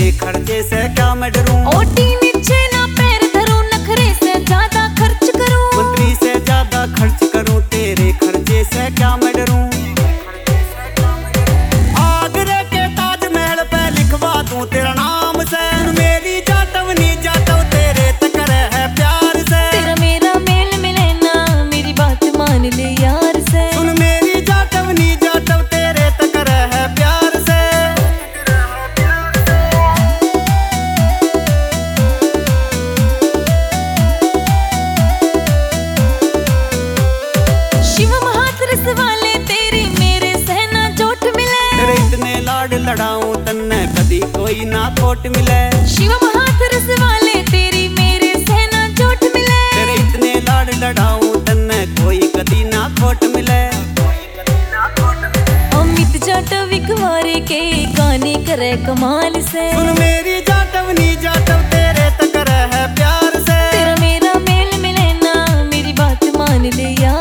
तेरे खर्चे से क्या मैं डरूं। ओटी नीचे ना पैर धरूं, नखरे से ज्यादा खर्च करूं। मंत्री से ज्यादा खर्च करूं, तेरे खर्चे से क्या मैं डरूं। आगरे के ताजमहल पे लिखवा दूं तेरा नाम से। मेरी जाटवनी जाटव तेरे तकर है प्यार से। तेरा मेरा मेल मिले ना, मेरी बात मान ले यार से। सुन मेरी जाटवनी जाटव तेरे तकर है प्यार से। शिव महाथरस वाले तेरी मेरे सहना जोट मिले। तेरे इतने लाड लड़ाऊं तन्ने कदी कोई ना खोट मिले। शिव महाथरस वाले तेरी मेरे सहना जोट मिले। तेरे इतने लाड लड़ाऊं तन्ने कोई कदी ना खोट मिले। अमित जाटव विकवारे के गाने करे कमाल से। सुन मेरी जाटवनी जाटव तेरे तकर है प्यार से। तेरा मेरा मेल मिले ना, मेरी बात मान ले यार।